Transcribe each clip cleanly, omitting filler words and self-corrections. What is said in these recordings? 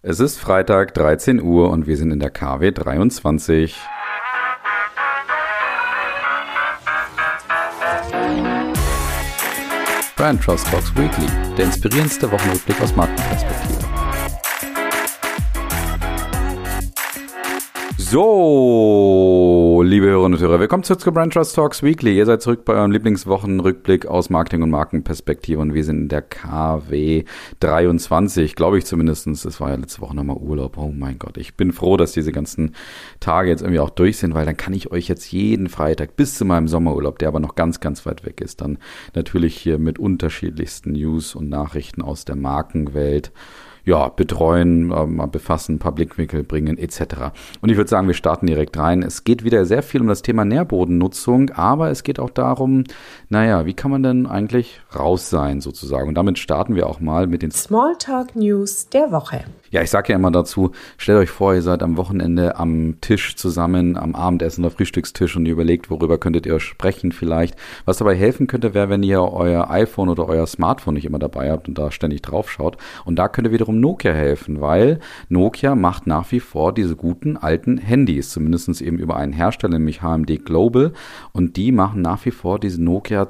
Es ist Freitag, 13 Uhr und wir sind in der KW 23. Brand Trust Talks Weekly, der inspirierendste Wochenrückblick aus Markenperspektive. So, liebe Hörerinnen und Hörer, willkommen zurück zu Brand Trust Talks Weekly. Ihr seid zurück bei eurem Lieblingswochenrückblick aus Marketing- und Markenperspektive und wir sind in der KW 23, glaube ich zumindest. Es war ja letzte Woche nochmal Urlaub. Oh mein Gott, ich bin froh, dass diese ganzen Tage jetzt irgendwie auch durch sind, weil dann kann ich euch jetzt jeden Freitag bis zu meinem Sommerurlaub, der aber noch ganz, ganz weit weg ist, dann natürlich hier mit unterschiedlichsten News und Nachrichten aus der Markenwelt betreuen, mal befassen, ein paar Blickwinkel bringen etc. Und ich würde sagen, wir starten direkt rein. Es geht wieder sehr viel um das Thema Nährbodennutzung, aber es geht auch darum, wie kann man denn eigentlich raus sein sozusagen? Und damit starten wir auch mal mit den Smalltalk News der Woche. Ja, ich sage ja immer dazu, stellt euch vor, ihr seid am Wochenende am Tisch zusammen, am Abendessen oder Frühstückstisch und ihr überlegt, worüber könntet ihr sprechen vielleicht. Was dabei helfen könnte, wäre, wenn ihr euer iPhone oder euer Smartphone nicht immer dabei habt und da ständig drauf schaut. Und da könnte wiederum Nokia helfen, weil Nokia macht nach wie vor diese guten alten Handys, zumindest eben über einen Hersteller, nämlich HMD Global. Und die machen nach wie vor diese Nokia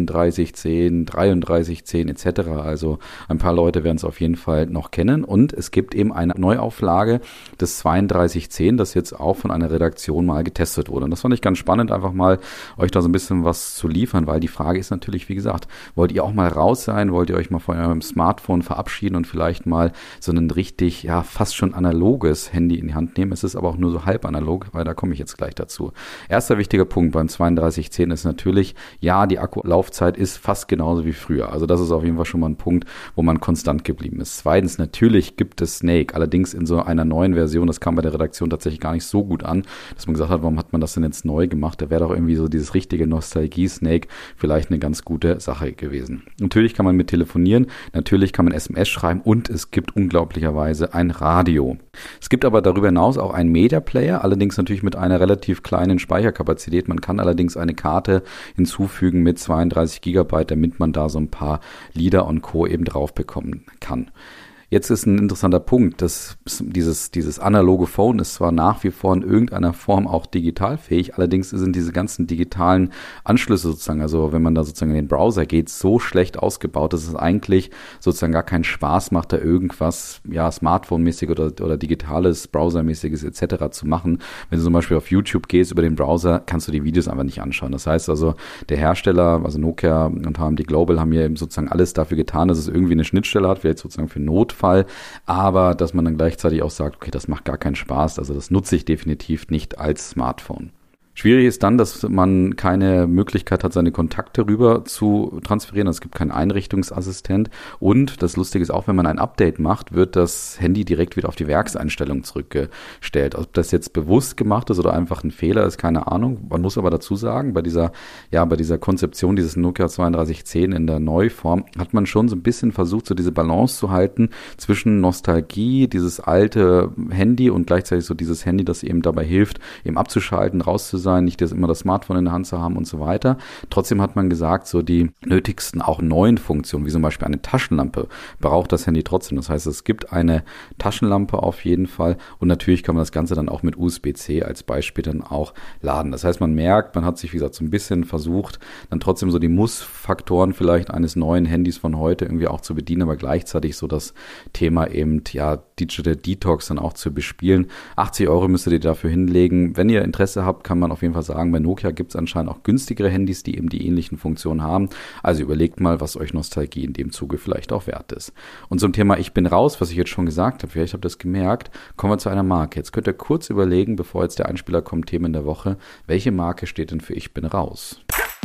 3210, 3310 etc. Also ein paar Leute werden es auf jeden Fall noch kennen. Und es gibt eben eine Neuauflage des 3210, das jetzt auch von einer Redaktion mal getestet wurde. Und das fand ich ganz spannend, einfach mal euch da so ein bisschen was zu liefern, weil die Frage ist natürlich, wie gesagt, wollt ihr auch mal raus sein? Wollt ihr euch mal von eurem Smartphone verabschieden und vielleicht mal so ein richtig, fast schon analoges Handy in die Hand nehmen? Es ist aber auch nur so halb analog, weil da komme ich jetzt gleich dazu. Erster wichtiger Punkt beim 3210 ist natürlich, die Akkulaufzeit ist fast genauso wie früher. Also das ist auf jeden Fall schon mal ein Punkt, wo man konstant geblieben ist. Zweitens, natürlich gibt es Snake, allerdings in so einer neuen Version, das kam bei der Redaktion tatsächlich gar nicht so gut an, dass man gesagt hat, warum hat man das denn jetzt neu gemacht? Da wäre doch irgendwie so dieses richtige Nostalgie-Snake vielleicht eine ganz gute Sache gewesen. Natürlich kann man mit telefonieren, natürlich kann man SMS schreiben und es gibt unglaublicherweise ein Radio. Es gibt aber darüber hinaus auch einen Media-Player, allerdings natürlich mit einer relativ kleinen Speicherkapazität. Man kann allerdings eine Karte hinzufügen mit 32 Gigabyte, damit man da so ein paar Lieder und Co. eben drauf bekommen kann. Jetzt ist ein interessanter Punkt, dass dieses analoge Phone ist zwar nach wie vor in irgendeiner Form auch digitalfähig, allerdings sind diese ganzen digitalen Anschlüsse sozusagen, also wenn man da sozusagen in den Browser geht, so schlecht ausgebaut, dass es eigentlich sozusagen gar keinen Spaß macht, da irgendwas Smartphone-mäßig oder digitales, Browser-mäßiges etc. zu machen. Wenn du zum Beispiel auf YouTube gehst über den Browser, kannst du die Videos einfach nicht anschauen. Das heißt also, der Hersteller, also Nokia und HMD Global haben hier eben sozusagen alles dafür getan, dass es irgendwie eine Schnittstelle hat, vielleicht sozusagen für Notfall, aber dass man dann gleichzeitig auch sagt, okay, das macht gar keinen Spaß, also das nutze ich definitiv nicht als Smartphone. Schwierig ist dann, dass man keine Möglichkeit hat, seine Kontakte rüber zu transferieren. Es gibt keinen Einrichtungsassistent. Und das Lustige ist auch, wenn man ein Update macht, wird das Handy direkt wieder auf die Werkseinstellung zurückgestellt. Ob das jetzt bewusst gemacht ist oder einfach ein Fehler ist, keine Ahnung. Man muss aber dazu sagen, bei dieser Konzeption dieses Nokia 3210 in der Neuform hat man schon so ein bisschen versucht, so diese Balance zu halten zwischen Nostalgie, dieses alte Handy und gleichzeitig so dieses Handy, das eben dabei hilft, eben abzuschalten, rauszusein, nicht immer das Smartphone in der Hand zu haben und so weiter. Trotzdem hat man gesagt, so die nötigsten auch neuen Funktionen, wie zum Beispiel eine Taschenlampe, braucht das Handy trotzdem. Das heißt, es gibt eine Taschenlampe auf jeden Fall und natürlich kann man das Ganze dann auch mit USB-C als Beispiel dann auch laden. Das heißt, man merkt, man hat sich, wie gesagt, so ein bisschen versucht, dann trotzdem so die Muss-Faktoren vielleicht eines neuen Handys von heute irgendwie auch zu bedienen, aber gleichzeitig so das Thema eben, Digital Detox dann auch zu bespielen. 80 € müsstet ihr dafür hinlegen. Wenn ihr Interesse habt, kann man auf jeden Fall sagen, bei Nokia gibt es anscheinend auch günstigere Handys, die eben die ähnlichen Funktionen haben. Also überlegt mal, was euch Nostalgie in dem Zuge vielleicht auch wert ist. Und zum Thema Ich bin raus, was ich jetzt schon gesagt habe, vielleicht habt ihr das gemerkt, kommen wir zu einer Marke. Jetzt könnt ihr kurz überlegen, bevor jetzt der Einspieler kommt, Themen der Woche, welche Marke steht denn für Ich bin raus?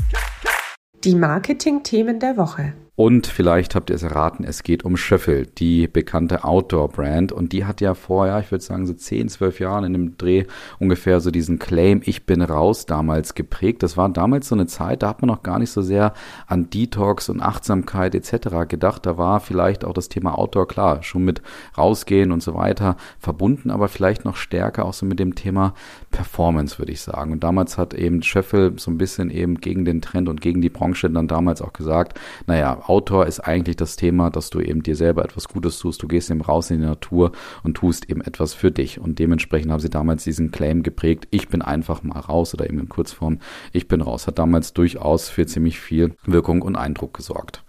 Die Marketing-Themen der Woche. Und vielleicht habt ihr es erraten, es geht um Schöffel, die bekannte Outdoor-Brand. Und die hat ja vor, ich würde sagen so 10, 12 Jahren in dem Dreh ungefähr so diesen Claim, ich bin raus, damals geprägt. Das war damals so eine Zeit, da hat man noch gar nicht so sehr an Detox und Achtsamkeit etc. gedacht. Da war vielleicht auch das Thema Outdoor, klar, schon mit rausgehen und so weiter verbunden, aber vielleicht noch stärker auch so mit dem Thema Performance, würde ich sagen. Und damals hat eben Schöffel so ein bisschen eben gegen den Trend und gegen die Branche dann damals auch gesagt, naja, Outdoor ist eigentlich das Thema, dass du eben dir selber etwas Gutes tust. Du gehst eben raus in die Natur und tust eben etwas für dich. Und dementsprechend haben sie damals diesen Claim geprägt, ich bin einfach mal raus oder eben in Kurzform, ich bin raus. Hat damals durchaus für ziemlich viel Wirkung und Eindruck gesorgt.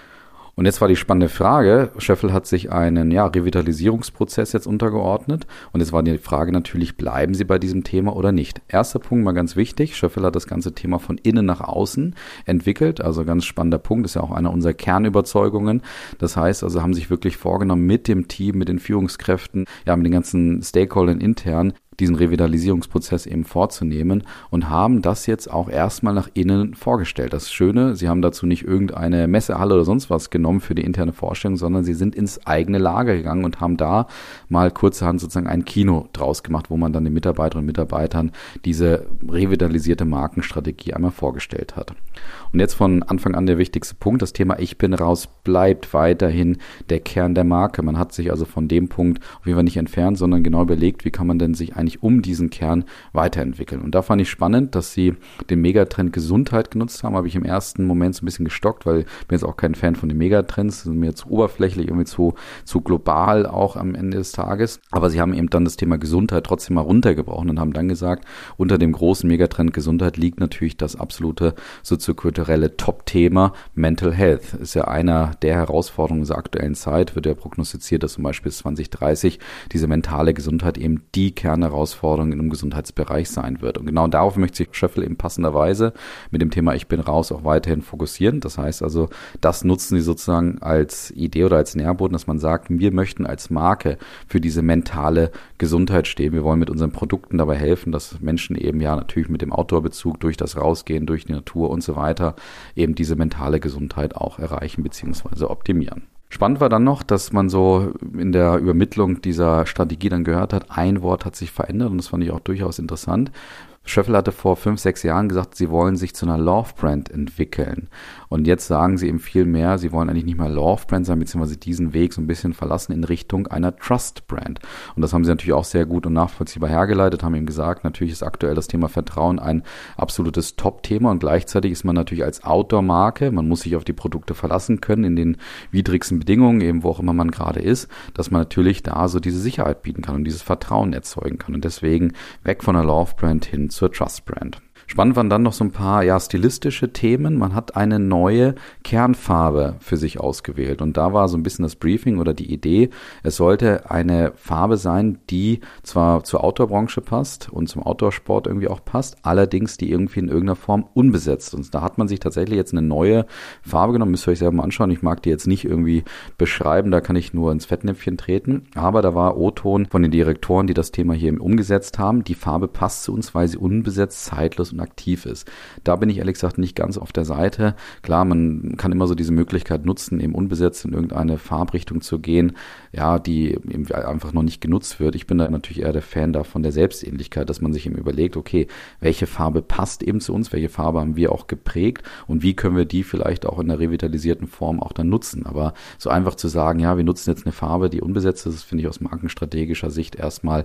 Und jetzt war die spannende Frage, Scheffel hat sich einen Revitalisierungsprozess jetzt untergeordnet und jetzt war die Frage natürlich, bleiben sie bei diesem Thema oder nicht? Erster Punkt, mal ganz wichtig, Scheffel hat das ganze Thema von innen nach außen entwickelt, also ganz spannender Punkt, ist ja auch einer unserer Kernüberzeugungen. Das heißt also, haben sich wirklich vorgenommen mit dem Team, mit den Führungskräften, mit den ganzen Stakeholdern intern, diesen Revitalisierungsprozess eben vorzunehmen und haben das jetzt auch erstmal nach innen vorgestellt. Das Schöne, sie haben dazu nicht irgendeine Messehalle oder sonst was genommen für die interne Vorstellung, sondern sie sind ins eigene Lager gegangen und haben da mal kurzerhand sozusagen ein Kino draus gemacht, wo man dann den Mitarbeiterinnen und Mitarbeitern diese revitalisierte Markenstrategie einmal vorgestellt hat. Und jetzt von Anfang an der wichtigste Punkt, das Thema Ich bin raus bleibt weiterhin der Kern der Marke. Man hat sich also von dem Punkt auf jeden Fall nicht entfernt, sondern genau überlegt, wie kann man denn sich eigentlich um diesen Kern weiterentwickeln. Und da fand ich spannend, dass sie den Megatrend Gesundheit genutzt haben. Habe ich im ersten Moment so ein bisschen gestockt, weil ich bin jetzt auch kein Fan von den Megatrends, das ist mir zu oberflächlich, irgendwie zu global auch am Ende des Tages. Aber sie haben eben dann das Thema Gesundheit trotzdem mal runtergebrochen und haben dann gesagt, unter dem großen Megatrend Gesundheit liegt natürlich das absolute soziokulturelle Top-Thema Mental Health. Ist ja einer der Herausforderungen dieser aktuellen Zeit, wird ja prognostiziert, dass zum Beispiel 2030 diese mentale Gesundheit eben die Kernherausforderung im Gesundheitsbereich sein wird. Und genau darauf möchte sich Scheffel eben passenderweise mit dem Thema Ich bin raus auch weiterhin fokussieren. Das heißt also, das nutzen sie sozusagen als Idee oder als Nährboden, dass man sagt, wir möchten als Marke für diese mentale Gesundheit stehen. Wir wollen mit unseren Produkten dabei helfen, dass Menschen eben natürlich mit dem Outdoor-Bezug durch das Rausgehen, durch die Natur und so weiter eben diese mentale Gesundheit auch erreichen bzw. optimieren. Spannend war dann noch, dass man so in der Übermittlung dieser Strategie dann gehört hat, ein Wort hat sich verändert und das fand ich auch durchaus interessant. Scheffel hatte vor 5-6 Jahren gesagt, sie wollen sich zu einer Love-Brand entwickeln. Und jetzt sagen sie eben viel mehr, sie wollen eigentlich nicht mehr Love-Brand sein, beziehungsweise diesen Weg so ein bisschen verlassen in Richtung einer Trust-Brand. Und das haben sie natürlich auch sehr gut und nachvollziehbar hergeleitet, haben eben gesagt, natürlich ist aktuell das Thema Vertrauen ein absolutes Top-Thema und gleichzeitig ist man natürlich als Outdoor-Marke, man muss sich auf die Produkte verlassen können in den widrigsten Bedingungen, eben wo auch immer man gerade ist, dass man natürlich da so diese Sicherheit bieten kann und dieses Vertrauen erzeugen kann. Und deswegen weg von der Love-Brand hin zur Trust-Brand. Spannend waren dann noch so ein paar stilistische Themen. Man hat eine neue Kernfarbe für sich ausgewählt und da war so ein bisschen das Briefing oder die Idee, es sollte eine Farbe sein, die zwar zur Outdoor-Branche passt und zum Outdoor-Sport irgendwie auch passt, allerdings die irgendwie in irgendeiner Form unbesetzt. Und da hat man sich tatsächlich jetzt eine neue Farbe genommen, müsst ihr euch selber mal anschauen. Ich mag die jetzt nicht irgendwie beschreiben, da kann ich nur ins Fettnäpfchen treten, aber da war O-Ton von den Direktoren, die das Thema hier umgesetzt haben. Die Farbe passt zu uns, weil sie unbesetzt, zeitlos und aktiv ist. Da bin ich ehrlich gesagt nicht ganz auf der Seite. Klar, man kann immer so diese Möglichkeit nutzen, eben unbesetzt in irgendeine Farbrichtung zu gehen, die eben einfach noch nicht genutzt wird. Ich bin da natürlich eher der Fan davon der Selbstähnlichkeit, dass man sich eben überlegt, okay, welche Farbe passt eben zu uns, welche Farbe haben wir auch geprägt und wie können wir die vielleicht auch in einer revitalisierten Form auch dann nutzen. Aber so einfach zu sagen, wir nutzen jetzt eine Farbe, die unbesetzt ist, finde ich aus markenstrategischer Sicht erstmal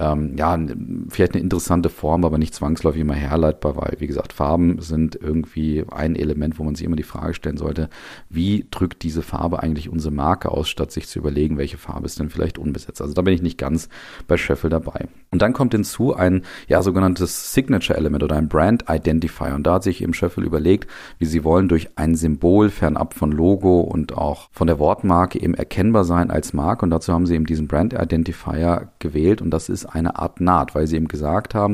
vielleicht eine interessante Form, aber nicht zwangsläufig immer herleitbar, weil, wie gesagt, Farben sind irgendwie ein Element, wo man sich immer die Frage stellen sollte, wie drückt diese Farbe eigentlich unsere Marke aus, statt sich zu überlegen, welche Farbe ist denn vielleicht unbesetzt. Also da bin ich nicht ganz bei Scheffel dabei. Und dann kommt hinzu ein sogenanntes Signature-Element oder ein Brand Identifier. Und da hat sich eben Scheffel überlegt, wie sie wollen durch ein Symbol fernab von Logo und auch von der Wortmarke eben erkennbar sein als Marke. Und dazu haben sie eben diesen Brand Identifier gewählt und das ist eine Art Naht, weil sie eben gesagt haben,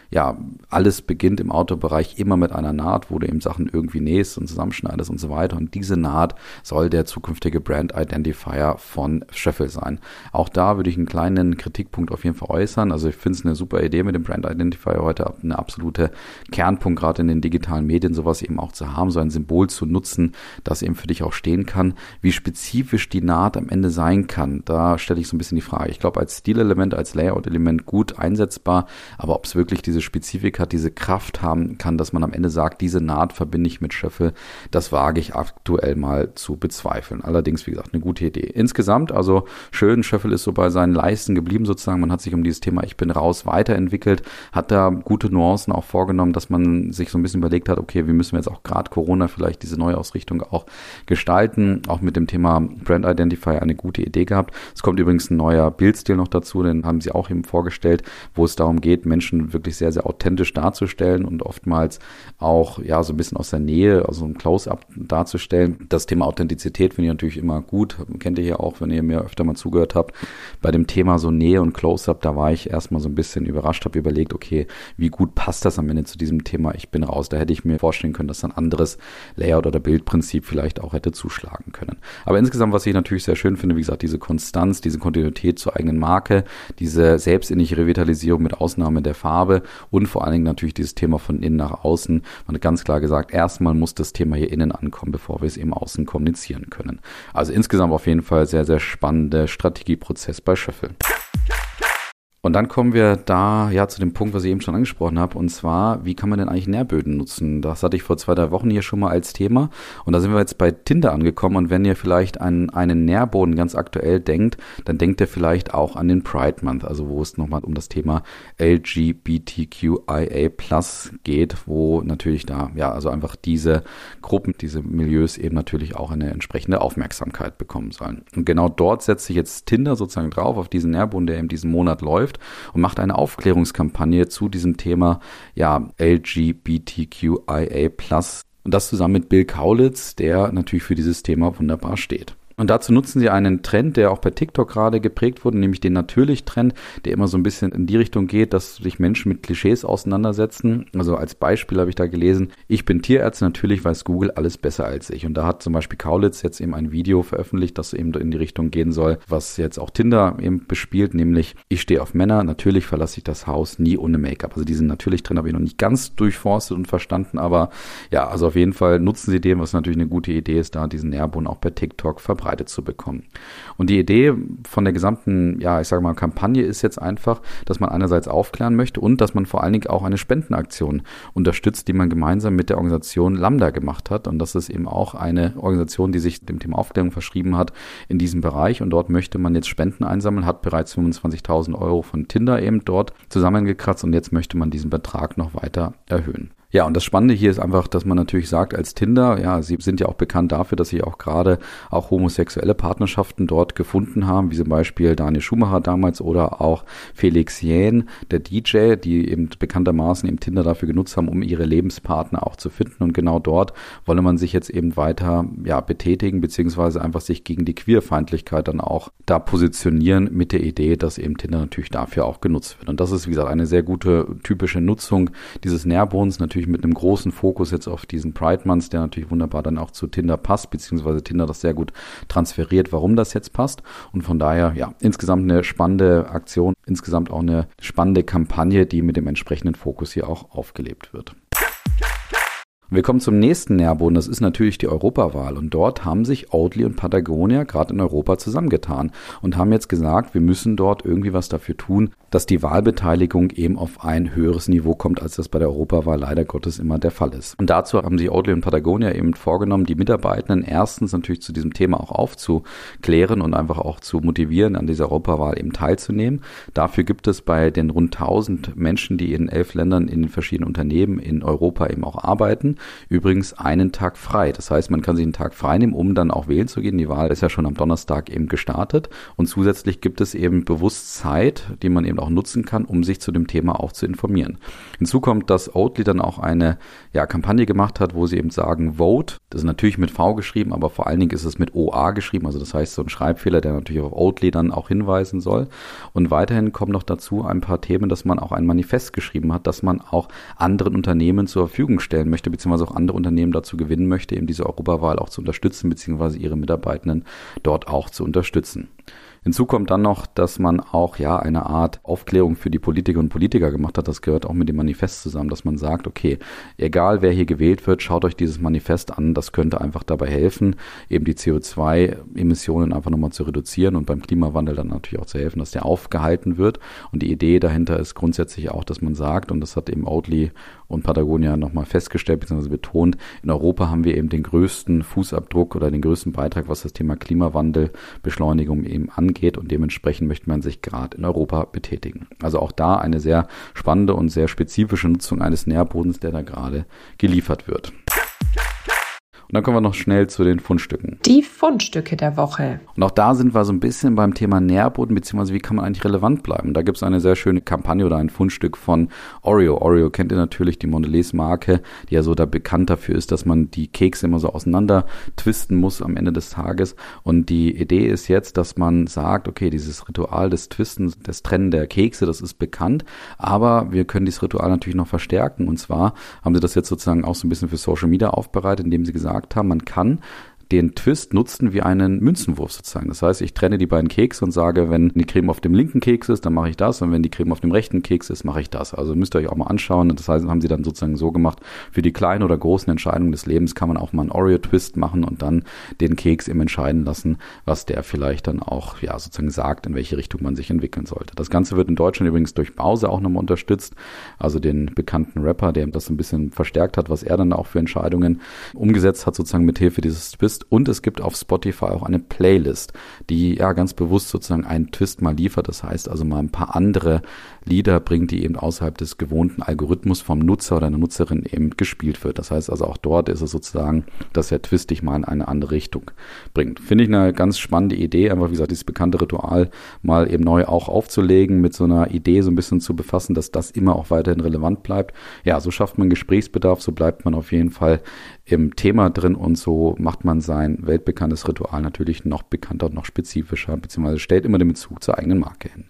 alles beginnt im Outdoor-Bereich immer mit einer Naht, wo du eben Sachen irgendwie nähst und zusammenschneidest und so weiter. Und diese Naht soll der zukünftige Brand Identifier von Scheffel sein. Auch da würde ich einen kleinen Kritikpunkt auf jeden Fall äußern. Also ich finde es eine super Idee mit dem Brand Identifier heute, eine absolute Kernpunkt, gerade in den digitalen Medien, sowas eben auch zu haben, so ein Symbol zu nutzen, das eben für dich auch stehen kann. Wie spezifisch die Naht am Ende sein kann, da stelle ich so ein bisschen die Frage. Ich glaube, als Stilelement, als Layout-Element gut einsetzbar, aber ob es wirklich diese diese Spezifik hat, diese Kraft haben kann, dass man am Ende sagt, diese Naht verbinde ich mit Schöffel, das wage ich aktuell mal zu bezweifeln. Allerdings, wie gesagt, eine gute Idee. Insgesamt, also schön, Schöffel ist so bei seinen Leisten geblieben sozusagen. Man hat sich um dieses Thema Ich bin raus weiterentwickelt, hat da gute Nuancen auch vorgenommen, dass man sich so ein bisschen überlegt hat, okay, wie müssen wir jetzt auch gerade Corona vielleicht diese Neuausrichtung auch gestalten. Auch mit dem Thema Brand Identifier eine gute Idee gehabt. Es kommt übrigens ein neuer Bildstil noch dazu, den haben sie auch eben vorgestellt, wo es darum geht, Menschen wirklich sehr, sehr authentisch darzustellen und oftmals auch ja so ein bisschen aus der Nähe, also ein Close-up darzustellen. Das Thema Authentizität finde ich natürlich immer gut. Kennt ihr ja auch, wenn ihr mir öfter mal zugehört habt. Bei dem Thema so Nähe und Close-up, da war ich erstmal so ein bisschen überrascht, habe überlegt, okay, wie gut passt das am Ende zu diesem Thema Ich bin raus. Da hätte ich mir vorstellen können, dass ein anderes Layout oder Bildprinzip vielleicht auch hätte zuschlagen können. Aber insgesamt, was ich natürlich sehr schön finde, wie gesagt, diese Konstanz, diese Kontinuität zur eigenen Marke, diese selbstinnige Revitalisierung mit Ausnahme der Farbe und vor allen Dingen natürlich dieses Thema von innen nach außen. Man hat ganz klar gesagt, erstmal muss das Thema hier innen ankommen, bevor wir es eben außen kommunizieren können. Also insgesamt auf jeden Fall sehr, sehr spannender Strategieprozess bei Schöffel. Und dann kommen wir da ja zu dem Punkt, was ich eben schon angesprochen habe, und zwar, wie kann man denn eigentlich Nährböden nutzen? Das hatte ich vor 2-3 Wochen hier schon mal als Thema und da sind wir jetzt bei Tinder angekommen und wenn ihr vielleicht an einen Nährboden ganz aktuell denkt, dann denkt ihr vielleicht auch an den Pride Month, also wo es nochmal um das Thema LGBTQIA+ geht, wo natürlich da, ja, also einfach diese Gruppen, diese Milieus eben natürlich auch eine entsprechende Aufmerksamkeit bekommen sollen. Und genau dort setzt sich jetzt Tinder sozusagen drauf, auf diesen Nährboden, der eben diesen Monat läuft, und macht eine Aufklärungskampagne zu diesem Thema ja LGBTQIA+. Und das zusammen mit Bill Kaulitz, der natürlich für dieses Thema wunderbar steht. Und dazu nutzen sie einen Trend, der auch bei TikTok gerade geprägt wurde, nämlich den Natürlich-Trend, der immer so ein bisschen in die Richtung geht, dass sich Menschen mit Klischees auseinandersetzen. Also als Beispiel habe ich da gelesen, ich bin Tierärztin, natürlich weiß Google alles besser als ich. Und da hat zum Beispiel Kaulitz jetzt eben ein Video veröffentlicht, das eben in die Richtung gehen soll, was jetzt auch Tinder eben bespielt, nämlich ich stehe auf Männer, natürlich verlasse ich das Haus nie ohne Make-up. Also diesen Natürlich-Trend habe ich noch nicht ganz durchforstet und verstanden, aber ja, also auf jeden Fall nutzen sie den, was natürlich eine gute Idee ist, da diesen Nährboden auch bei TikTok verbreitet zu bekommen. Und die Idee von der gesamten, ja, ich sage mal, Kampagne ist jetzt einfach, dass man einerseits aufklären möchte und dass man vor allen Dingen auch eine Spendenaktion unterstützt, die man gemeinsam mit der Organisation Lambda gemacht hat. Und das ist eben auch eine Organisation, die sich dem Thema Aufklärung verschrieben hat in diesem Bereich. Und dort möchte man jetzt Spenden einsammeln, hat bereits 25.000 Euro von Tinder eben dort zusammengekratzt und jetzt möchte man diesen Betrag noch weiter erhöhen. Ja, und das Spannende hier ist einfach, dass man natürlich sagt, als Tinder, ja, sie sind ja auch bekannt dafür, dass sie auch gerade auch homosexuelle Partnerschaften dort gefunden haben, wie zum Beispiel Daniel Schumacher damals oder auch Felix Jähn, der DJ, die eben bekanntermaßen eben Tinder dafür genutzt haben, um ihre Lebenspartner auch zu finden. Und genau dort wolle man sich jetzt eben weiter, ja, betätigen, beziehungsweise einfach sich gegen die Queerfeindlichkeit dann auch da positionieren mit der Idee, dass eben Tinder natürlich dafür auch genutzt wird. Und das ist, wie gesagt, eine sehr gute typische Nutzung dieses Nährbodens, natürlich mit einem großen Fokus jetzt auf diesen Pride Month, der natürlich wunderbar dann auch zu Tinder passt, beziehungsweise Tinder das sehr gut transferiert, warum das jetzt passt. Und von daher, ja, insgesamt eine spannende Aktion, insgesamt auch eine spannende Kampagne, die mit dem entsprechenden Fokus hier auch aufgelebt wird. Wir kommen zum nächsten Nährboden, das ist natürlich die Europawahl und dort haben sich Oatly und Patagonia gerade in Europa zusammengetan und haben jetzt gesagt, wir müssen dort irgendwie was dafür tun, dass die Wahlbeteiligung eben auf ein höheres Niveau kommt, als das bei der Europawahl leider Gottes immer der Fall ist. Und dazu haben sich Oatly und Patagonia eben vorgenommen, die Mitarbeitenden erstens natürlich zu diesem Thema auch aufzuklären und einfach auch zu motivieren, an dieser Europawahl eben teilzunehmen. Dafür gibt es bei den rund 1000 Menschen, die in 11 Ländern in den verschiedenen Unternehmen in Europa eben auch arbeiten, übrigens einen Tag frei. Das heißt, man kann sich einen Tag frei nehmen, um dann auch wählen zu gehen. Die Wahl ist ja schon am Donnerstag eben gestartet und zusätzlich gibt es eben bewusst Zeit, die man eben auch nutzen kann, um sich zu dem Thema auch zu informieren. Hinzu kommt, dass Oatly dann auch eine Kampagne gemacht hat, wo sie eben sagen, Vote, das ist natürlich mit V geschrieben, aber vor allen Dingen ist es mit OA geschrieben, also das heißt so ein Schreibfehler, der natürlich auf Oatly dann auch hinweisen soll. Und weiterhin kommen noch dazu ein paar Themen, dass man auch ein Manifest geschrieben hat, dass man auch anderen Unternehmen zur Verfügung stellen möchte, beziehungsweise auch andere Unternehmen dazu gewinnen möchte, eben diese Europawahl auch zu unterstützen, beziehungsweise ihre Mitarbeitenden dort auch zu unterstützen. Hinzu kommt dann noch, dass man auch eine Art Aufklärung für die Politikerinnen und Politiker gemacht hat. Das gehört auch mit dem Manifest zusammen, dass man sagt, okay, egal wer hier gewählt wird, schaut euch dieses Manifest an. Das könnte einfach dabei helfen, eben die CO2-Emissionen einfach nochmal zu reduzieren und beim Klimawandel dann natürlich auch zu helfen, dass der aufgehalten wird. Und die Idee dahinter ist grundsätzlich auch, dass man sagt, und das hat eben Oatly und Patagonia nochmal festgestellt bzw. betont, in Europa haben wir eben den größten Fußabdruck oder den größten Beitrag, was das Thema Klimawandelbeschleunigung eben angeht, und dementsprechend möchte man sich gerade in Europa betätigen. Also auch da eine sehr spannende und sehr spezifische Nutzung eines Nährbodens, der da gerade geliefert wird. Und dann kommen wir noch schnell zu den Fundstücken. Die Fundstücke der Woche. Und auch da sind wir so ein bisschen beim Thema Nährboden, beziehungsweise wie kann man eigentlich relevant bleiben. Da gibt es eine sehr schöne Kampagne oder ein Fundstück von Oreo. Oreo kennt ihr natürlich, die Mondelez-Marke, die ja so da bekannt dafür ist, dass man die Kekse immer so auseinander twisten muss am Ende des Tages. Und die Idee ist jetzt, dass man sagt, okay, dieses Ritual des Twistens, des Trennen der Kekse, das ist bekannt, aber wir können dieses Ritual natürlich noch verstärken. Und zwar haben sie das jetzt sozusagen auch so ein bisschen für Social Media aufbereitet, indem sie gesagt haben, man kann den Twist nutzen wie einen Münzenwurf sozusagen. Das heißt, ich trenne die beiden Kekse und sage, wenn die Creme auf dem linken Keks ist, dann mache ich das, und wenn die Creme auf dem rechten Keks ist, mache ich das. Also müsst ihr euch auch mal anschauen. Das heißt, haben sie dann sozusagen so gemacht, für die kleinen oder großen Entscheidungen des Lebens kann man auch mal einen Oreo-Twist machen und dann den Keks eben entscheiden lassen, was der vielleicht dann auch sozusagen sagt, in welche Richtung man sich entwickeln sollte. Das Ganze wird in Deutschland übrigens durch Bowser auch nochmal unterstützt, also den bekannten Rapper, der das ein bisschen verstärkt hat, was er dann auch für Entscheidungen umgesetzt hat, sozusagen mit Hilfe dieses Twist. Und es gibt auf Spotify auch eine Playlist, die ganz bewusst sozusagen einen Twist mal liefert. Das heißt also mal ein paar andere Lieder bringt, die eben außerhalb des gewohnten Algorithmus vom Nutzer oder einer Nutzerin eben gespielt wird. Das heißt also auch dort ist es sozusagen, dass der Twist dich mal in eine andere Richtung bringt. Finde ich eine ganz spannende Idee, einfach wie gesagt, dieses bekannte Ritual mal eben neu auch aufzulegen, mit so einer Idee so ein bisschen zu befassen, dass das immer auch weiterhin relevant bleibt. Ja, so schafft man Gesprächsbedarf, so bleibt man auf jeden Fall im Thema drin und so macht man sein weltbekanntes Ritual natürlich noch bekannter und noch spezifischer, beziehungsweise stellt immer den Bezug zur eigenen Marke hin.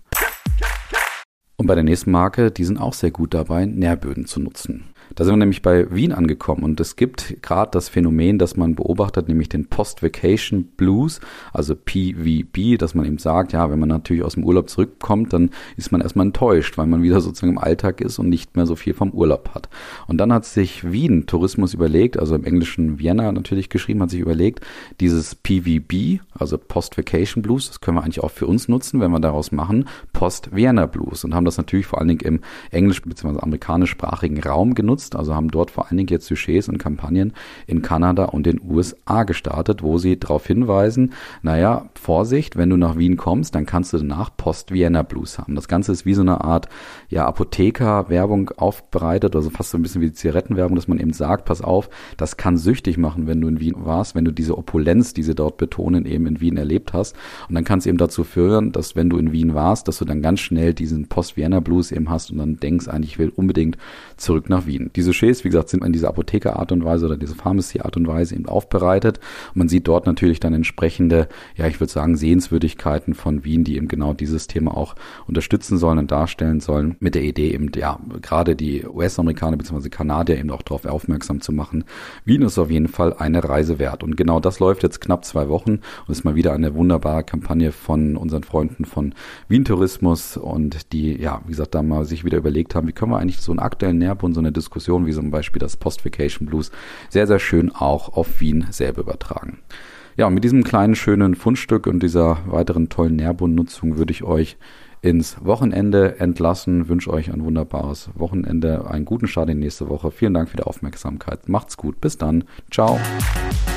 Und bei der nächsten Marke, die sind auch sehr gut dabei, Nährböden zu nutzen. Da sind wir nämlich bei Wien angekommen und es gibt gerade das Phänomen, das man beobachtet, nämlich den Post-Vacation Blues, also PVB, dass man eben sagt, wenn man natürlich aus dem Urlaub zurückkommt, dann ist man erstmal enttäuscht, weil man wieder sozusagen im Alltag ist und nicht mehr so viel vom Urlaub hat. Und dann hat sich Wien Tourismus überlegt, also im Englischen Vienna natürlich geschrieben, hat sich überlegt, dieses PVB, also Post-Vacation Blues, das können wir eigentlich auch für uns nutzen, wenn wir daraus machen, Post-Vienna Blues, und haben das natürlich vor allen Dingen im englisch- bzw. amerikanischsprachigen Raum genutzt. Also haben dort vor allen Dingen jetzt Sujets und Kampagnen in Kanada und den USA gestartet, wo sie darauf hinweisen, Vorsicht, wenn du nach Wien kommst, dann kannst du danach Post-Vienna Blues haben. Das Ganze ist wie so eine Art Apotheker-Werbung aufbereitet, also fast so ein bisschen wie die Zigarettenwerbung, dass man eben sagt, pass auf, das kann süchtig machen, wenn du in Wien warst, wenn du diese Opulenz, die sie dort betonen, eben in Wien erlebt hast. Und dann kann es eben dazu führen, dass wenn du in Wien warst, dass du dann ganz schnell diesen Post-Vienna Blues eben hast und dann denkst eigentlich, ich will unbedingt zurück nach Wien. Die Sujets, wie gesagt, sind in dieser Apotheker-Art und Weise oder diese Pharmacy-Art und Weise eben aufbereitet. Und man sieht dort natürlich dann entsprechende, ich würde sagen, Sehenswürdigkeiten von Wien, die eben genau dieses Thema auch unterstützen sollen und darstellen sollen, mit der Idee eben, gerade die US-Amerikaner bzw. Kanadier eben auch darauf aufmerksam zu machen. Wien ist auf jeden Fall eine Reise wert. Und genau das läuft jetzt knapp 2 Wochen und ist mal wieder eine wunderbare Kampagne von unseren Freunden von Wien Tourismus und die, wie gesagt, da mal sich wieder überlegt haben, wie können wir eigentlich so einen aktuellen Nährboden, so eine Diskussion wie zum Beispiel das Post-Vacation Blues sehr, sehr schön auch auf Wien selber übertragen. Ja, und mit diesem kleinen, schönen Fundstück und dieser weiteren tollen Nährbodnutzung würde ich euch ins Wochenende entlassen. Wünsche euch ein wunderbares Wochenende, einen guten Start in die nächste Woche. Vielen Dank für die Aufmerksamkeit. Macht's gut. Bis dann. Ciao.